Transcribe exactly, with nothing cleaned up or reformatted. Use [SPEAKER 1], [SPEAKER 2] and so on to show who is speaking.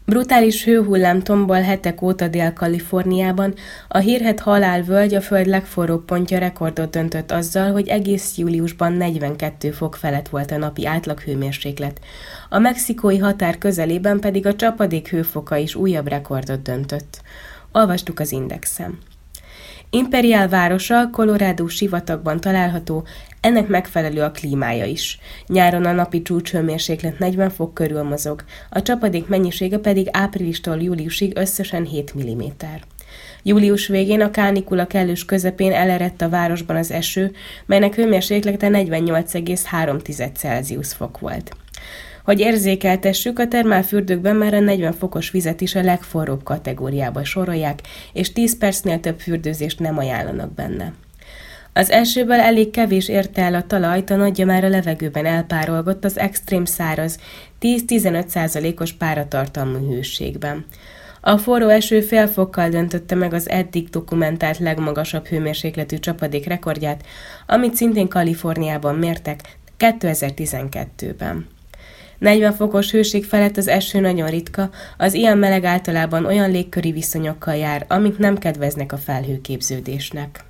[SPEAKER 1] Brutális hőhullám tombol hetek óta Dél-Kaliforniában, a hírhedt halálvölgy a föld legforróbb pontja rekordot döntött azzal, hogy egész júliusban negyvenkettő fok felett volt a napi átlaghőmérséklet. A mexikói határ közelében pedig a csapadék hőfoka is újabb rekordot döntött. Olvastuk az Indexen. Imperial városa Colorado sivatagban található, ennek megfelelő a klímája is. Nyáron a napi csúcshőmérséklet negyven fok körül mozog, a csapadék mennyisége pedig áprilistól júliusig összesen hét milliméter. Július végén a kánikula kellős közepén elerett a városban az eső, melynek hőmérséklete negyvennyolc egész három Celsius fok volt. Hogy érzékeltessük, a termálfürdőkben már a negyven fokos vizet is a legforróbb kategóriába sorolják, és tíz percnél több fürdőzést nem ajánlanak benne. Az elsőből elég kevés érte el a talajt, a nagyja már a levegőben elpárolgott az extrém száraz, tíz-tizenöt százalékos páratartalmú hőségben. A forró eső fél fokkal döntötte meg az eddig dokumentált legmagasabb hőmérsékletű csapadék rekordját, amit szintén Kaliforniában mértek kétezer-tizenkettőben. negyven fokos hőség felett az eső nagyon ritka, az ilyen meleg általában olyan légköri viszonyokkal jár, amik nem kedveznek a felhőképződésnek.